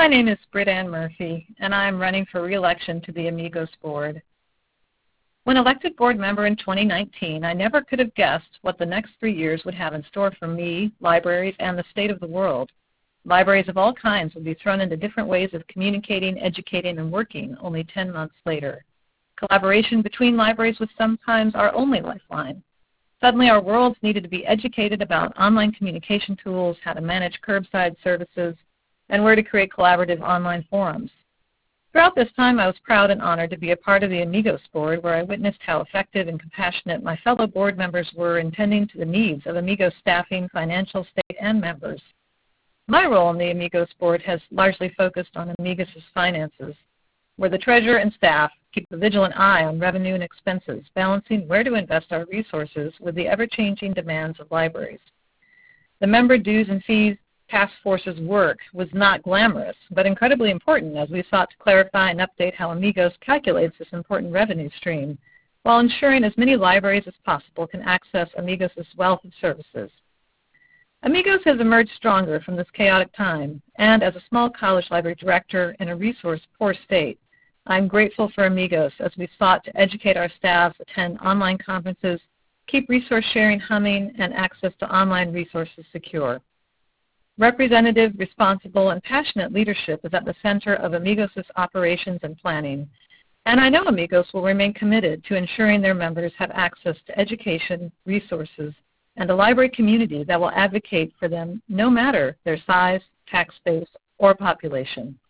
My name is Britt Ann Murphy, and I am running for re-election to the Amigos Board. When elected board member in 2019, I never could have guessed what the next 3 years would have in store for me, libraries, and the state of the world. Libraries of all kinds would be thrown into different ways of communicating, educating, and working only 10 months later. Collaboration between libraries was sometimes our only lifeline. Suddenly, our worlds needed to be educated about online communication tools, how to manage curbside services, and where to create collaborative online forums. Throughout this time, I was proud and honored to be a part of the Amigos Board, where I witnessed how effective and compassionate my fellow board members were in tending to the needs of Amigos staffing, financial state, and members. My role on the Amigos Board has largely focused on Amigos' finances, where the treasurer and staff keep a vigilant eye on revenue and expenses, balancing where to invest our resources with the ever-changing demands of libraries. The member dues and fees task force's work was not glamorous, but incredibly important as we sought to clarify and update how Amigos calculates this important revenue stream, while ensuring as many libraries as possible can access Amigos' wealth of services. Amigos has emerged stronger from this chaotic time, and as a small college library director in a resource-poor state, I'm grateful for Amigos as we sought to educate our staff, attend online conferences, keep resource sharing humming, and access to online resources secure. Representative, responsible, and passionate leadership is at the center of Amigos' operations and planning, and I know Amigos will remain committed to ensuring their members have access to education, resources, and a library community that will advocate for them no matter their size, tax base, or population.